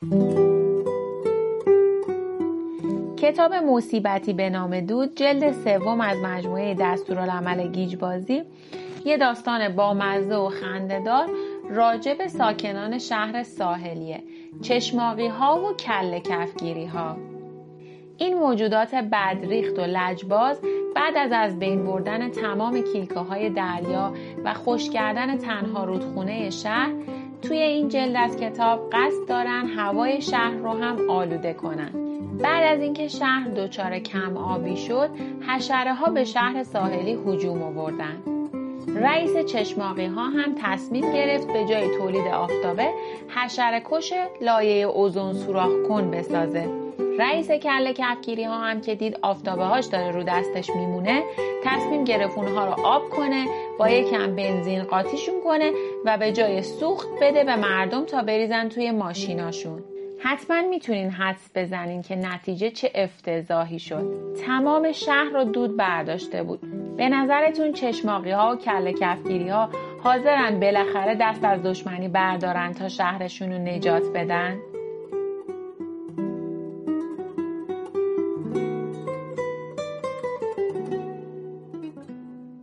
کتاب مصیبتی به نام دود جلد 3 از مجموعه دستورالعمل گیجبازی یه داستان بامزه و خنده‌دار راجع به ساکنان شهر ساحلیه، چشماقی‌ها و کله کفگیری‌ها. این موجودات بدریخت و لجباز بعد از بین بردن تمام کیلکه‌های دریا و خشک کردن تنها رودخونه شهر، توی این جلد از کتاب قصد دارن هوای شهر رو هم آلوده کنن. بعد از اینکه شهر دچار کم آبی شد، حشره‌ها به شهر ساحلی هجوم آوردن. رئیس چشماقی‌ها هم تصمیم گرفت به جای تولید آفتابه حشره‌کش لایه اوزون سوراخ کن بسازه. رئیس کله کفگیری‌ها هم که دید آفتابه هاش داره رو دستش میمونه، تصمیم گرفت اونها رو آب کنه، با یکم بنزین قاطیشون کنه و به جای سوخت بده به مردم تا بریزن توی ماشیناشون. حتما میتونین حدس بزنین که نتیجه چه افتضاحی شد. تمام شهر رو دود برداشته بود. به نظرتون چشماقی‌ها و کله کفگیری‌ها حاضرن بالاخره دست از دشمنی بردارن تا شهرشون رو نجات بدن؟